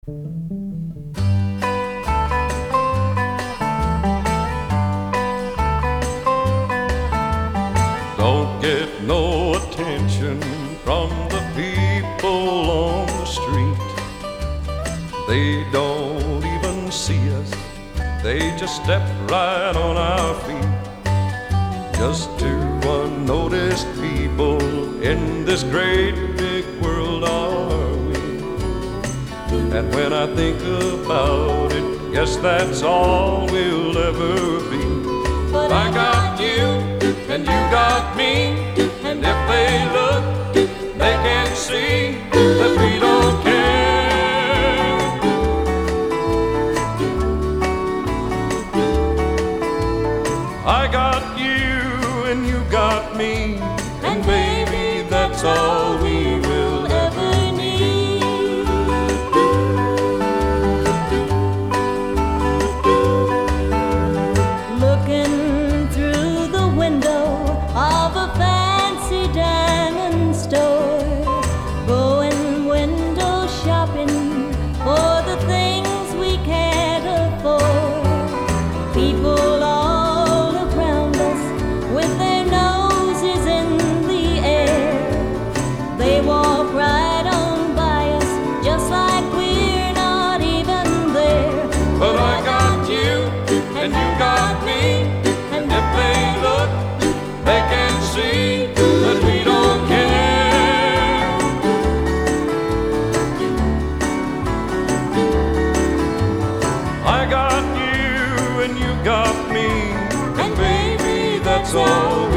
Don't get no attention from the people on the street. They don't even see us, they just step right on our feet. Just two unnoticed people in this great big world are we. And when I think about it, guess that's all we'll ever be. But I got you, and you got me, and if they look, they can see that we don't care. I got you, and you got me, and baby, that's all we will ever need. Looking through the window of a fancy diamond store, going window shopping for the things we can't afford. People all around us with their noses in the air, they walk right on by us just like we're not even there. But I got you, and you got me, and if they look, they can see that we don't care. I got you, and you got me, and baby, that's all